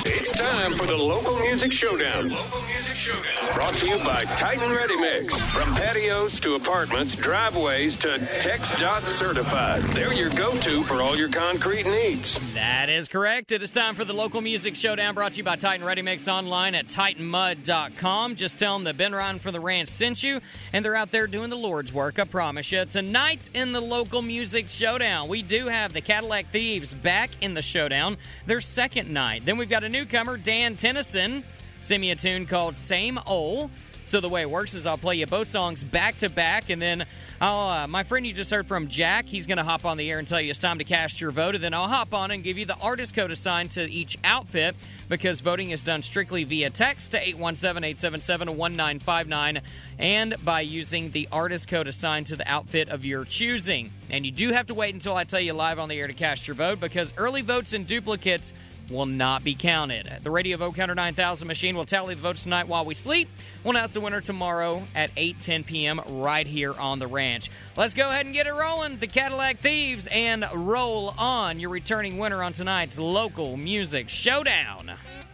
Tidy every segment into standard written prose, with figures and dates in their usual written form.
It's time for the Local Music Showdown. Brought to you by Titan Ready Mix. From patios to apartments, driveways to TxDOT certified. They're your go-to for all your concrete needs. That is correct. It is time for the Local Music Showdown, brought to you by Titan Ready Mix, online at TitanMud.com. Just tell them that Ben Ryan from the ranch sent you, and they're out there doing the Lord's work, I promise you. Tonight in the Local Music Showdown, we do have the Cadillac Thieves back in the showdown, their second night. Then we've got a newcomer, Dan Tennyson. Send me a tune called Same Ol'. So the way it works is I'll play you both songs back to back, and then my friend you just heard from, Jack, he's going to hop on the air and tell you it's time to cast your vote, and then I'll hop on and give you the artist code assigned to each outfit, because voting is done strictly via text to 817-877-1959 and by using the artist code assigned to the outfit of your choosing. And you do have to wait until I tell you live on the air to cast your vote, because early votes and duplicates will not be counted. The Radio Vote Counter 9000 machine will tally the votes tonight while we sleep. We'll announce the winner tomorrow at 8:10 p.m. right here on the ranch. Let's go ahead and get it rolling. The Cadillac Thieves and Roll On, your returning winner on tonight's Local Music Showdown.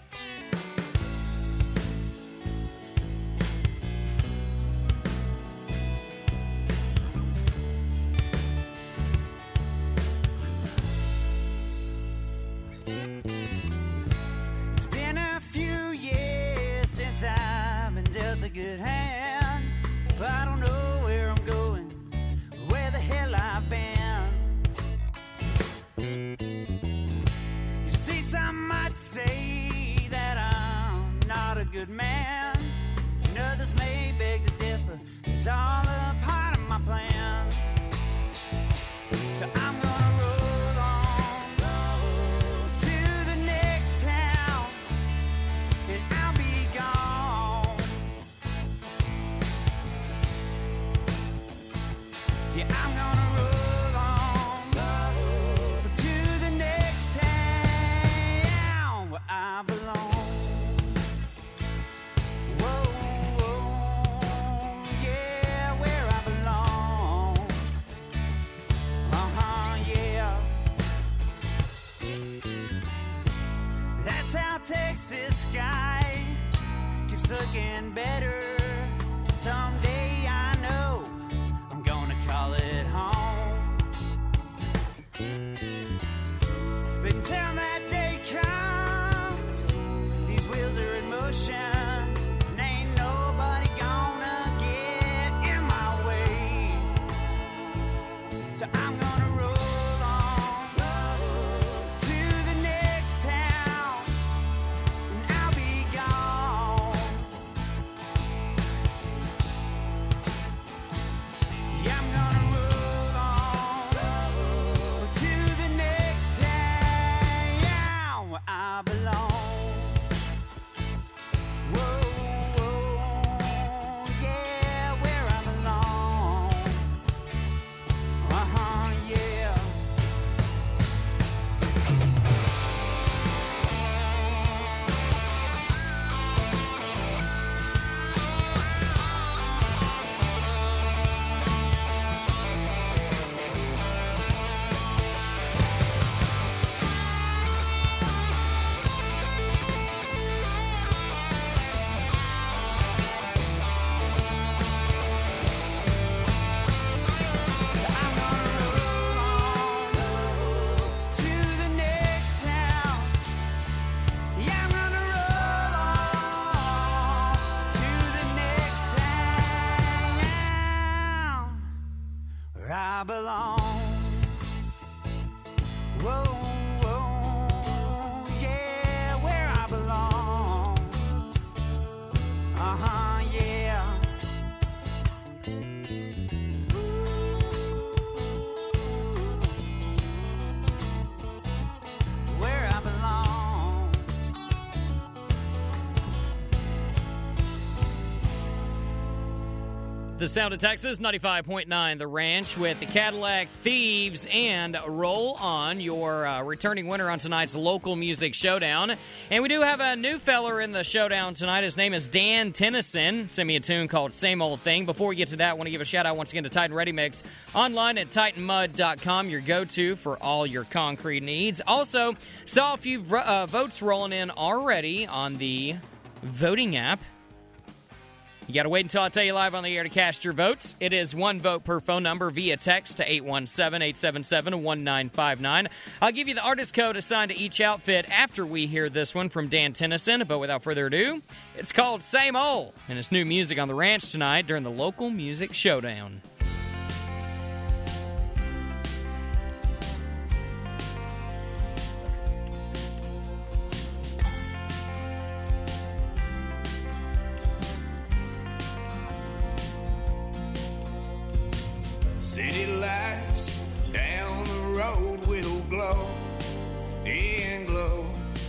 A good hand. I don't know where I'm going, where the hell I've been. You see, some might say that I'm not a good man, and others may beg to differ. It's all a part of my plan. So I'm gonna roll on to the next town, and I'll be gone. Yeah, I'm gonna roll on to the next town where I belong. Whoa, whoa, yeah, where I belong. Yeah. That's how Texas sky keeps looking better. Someday I know I'm gonna call it home. But until that day comes, these wheels are in motion, and ain't nobody gonna get in my way. So I'm gonna roll on to the next town, and I'll be gone. Yeah, I'm gonna roll on to the next town where I belong. Whoa, whoa, yeah, where I belong. Yeah. The sound of Texas, 95.9 The Ranch with the Cadillac Thieves and Roll On, your returning winner on tonight's local music showdown. And we do have a new feller in the showdown tonight. His name is Dan Tennyson. Sent me a tune called Same Old Thing. Before we get to that, I want to give a shout out once again to Titan Ready Mix online at TitanMud.com, your go-to for all your concrete needs. Also, saw a few votes rolling in already on the voting app. You got to wait until I tell you live on the air to cast your votes. It is one vote per phone number via text to 817-877-1959. I'll give you the artist code assigned to each outfit after we hear this one from Dan Tennyson. But without further ado, it's called Same Old, and it's new music on the ranch tonight during the local music showdown. City lights down the road will glow and glow.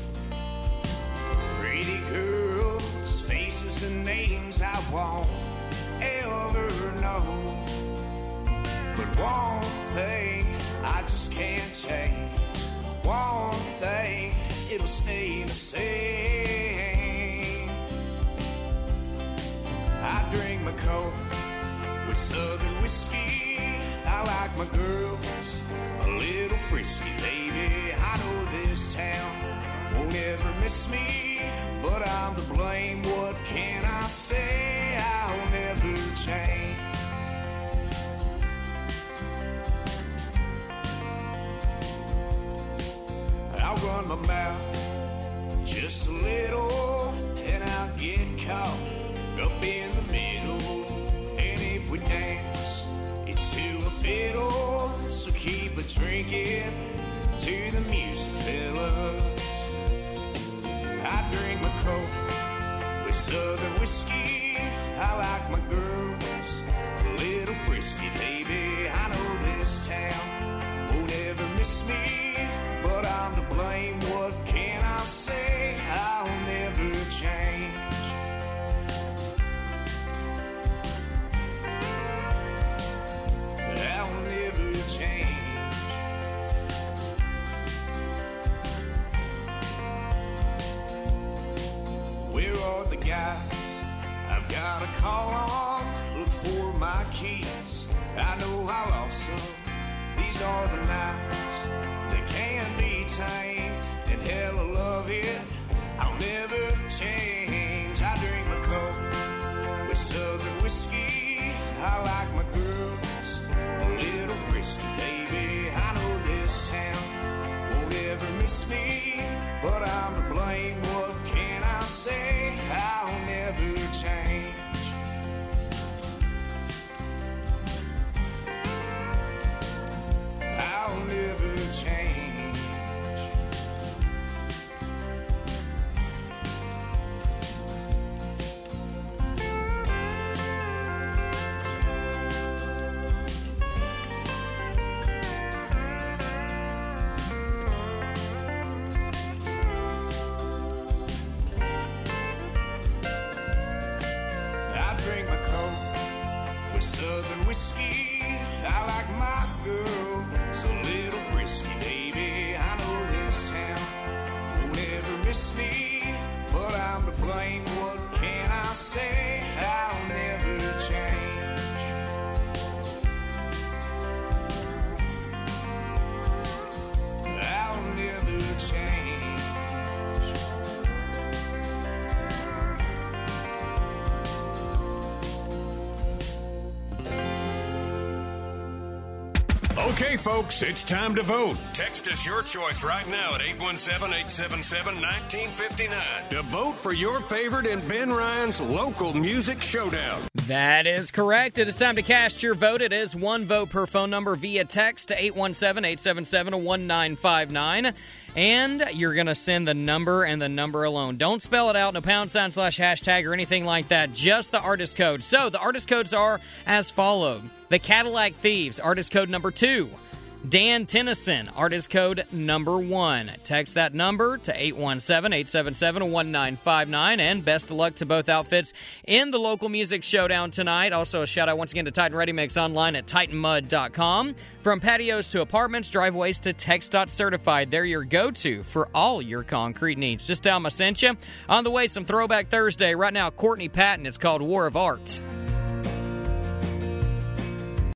Pretty girls, faces and names I won't ever know. But one thing I just can't change. One thing, it'll stay the same. I drink my Coke with Southern whiskey. I like my girls a little frisky, baby. I know this town won't ever miss me, but I'm to blame. What can I say? I'll never change. I'll run my mouth just a little, and I'll get caught up in the middle. And if we dance, it's to a fiddle, so keep a drinking to the music, fellas. I drink my Coke with Southern whiskey. I like my girls a little frisky, baby. I know this town won't ever miss me, but I'm to blame. What can I say? I'll never change. I'll never change. Where are the guys I've got to call on? Look for my keys. I know I lost them. These are the nights that can't be tamed. And hell, I love it. I'll never change. I drink my Coke with Southern whiskey. I like my girls a little frisky, baby. I know this town won't ever miss me, but I'm to blame. What can I say? I'll never change. I'll never change. Drink my Coke with Southern whiskey. I like my girl so little frisky, baby. I know this town won't ever miss me, but I'm to blame. What can I say? I'll never change. I'll never change. Okay, folks, it's time to vote. Text us your choice right now at 817-877-1959 to vote for your favorite in Ben Ryan's local music showdown. That is correct. It is time to cast your vote. It is one vote per phone number via text to 817-877-1959. And you're going to send the number and the number alone. Don't spell it out in a # hashtag or anything like that. Just the artist code. So the artist codes are as followed. The Cadillac Thieves, artist code number 2. Dan Tennyson, artist code number 1. Text that number to 817-877-1959, and best of luck to both outfits in the local music showdown tonight. Also, a shout out once again to Titan Ready Mix online at TitanMud.com. From patios to apartments, driveways to TexDOT-certified, they're your go-to for all your concrete needs. Just tell them I sent you. On the way, some Throwback Thursday. Right now, Courtney Patton. It's called War of Art.